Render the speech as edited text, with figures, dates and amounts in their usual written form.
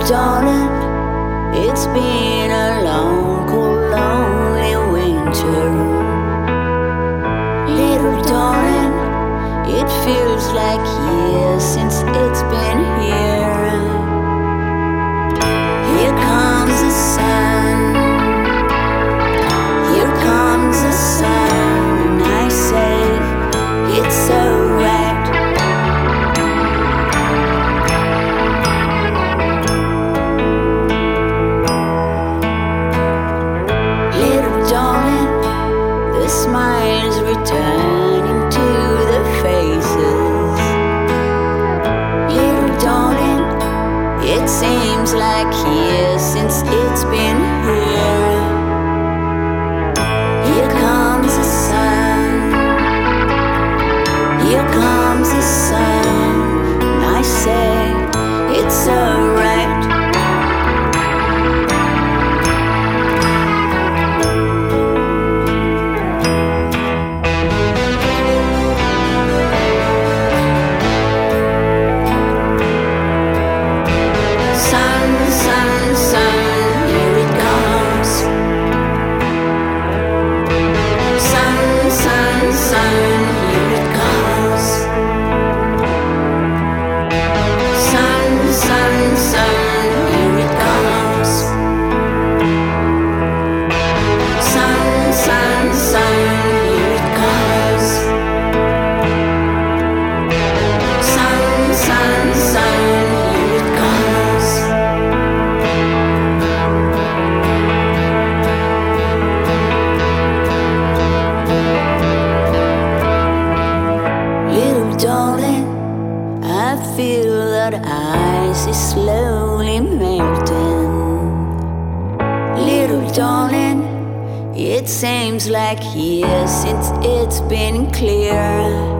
darling, it's been a long, cold, lonely winter. Little darling, it feels like years since it's been here. Here comes the sun, here comes the sun, and I say it's alright. Smiles returning to the faces. Little darling, it seems like years since it's been here. Here comes the sun, here comes the sun, and I say it's alright. Darling, I feel that ice is slowly melting. Little darling, it seems like years since it's been clear.